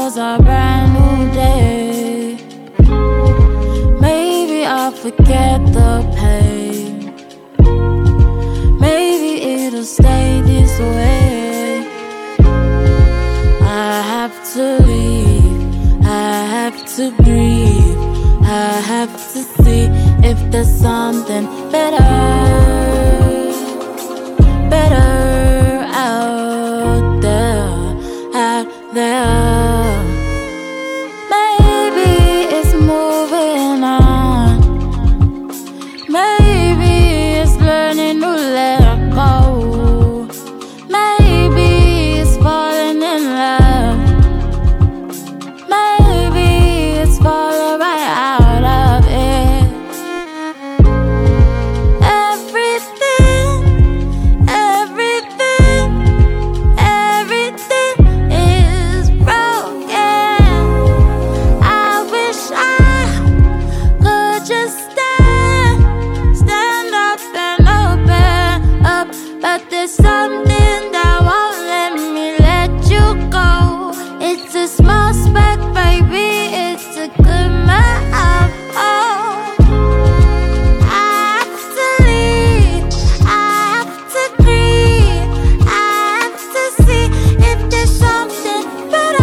was a brand new day. Maybe I'll forget the pain. Maybe it'll stay this way. I have to leave, I have to breathe, I have to see if there's something better out there, out there. Maybe it's moving on. Maybe it's learning to let go. Maybe it's falling in love. Maybe it's falling right out of it. Everything is broken. I wish I could just stand up and open up, but there's something that won't let me let you go. It's a small speck, baby, it's a good map. Oh, I have to leave, I have to breathe, I have to see if there's something better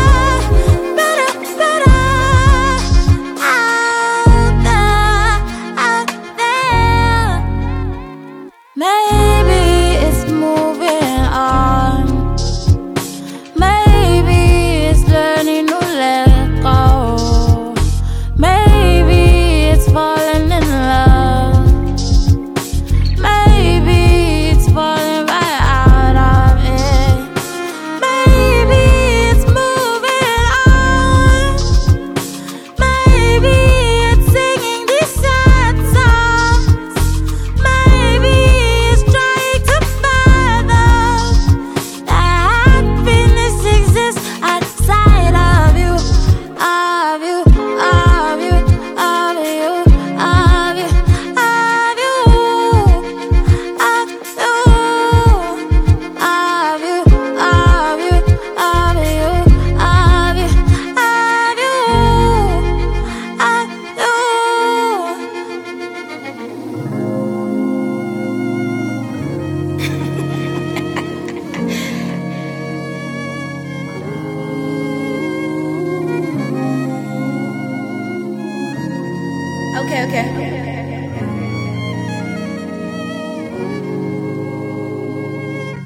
out there. Maybe it's moving on. Maybe it's learning to let go. Maybe it's falling in love. Maybe it's falling right out of it. Maybe it's moving on. Maybe it's singing these sad songs. Maybe it's trying to fathom that happiness exists outside of you, of you, of you, of you, of you, of you, of you, of you, of you, of you, Okay.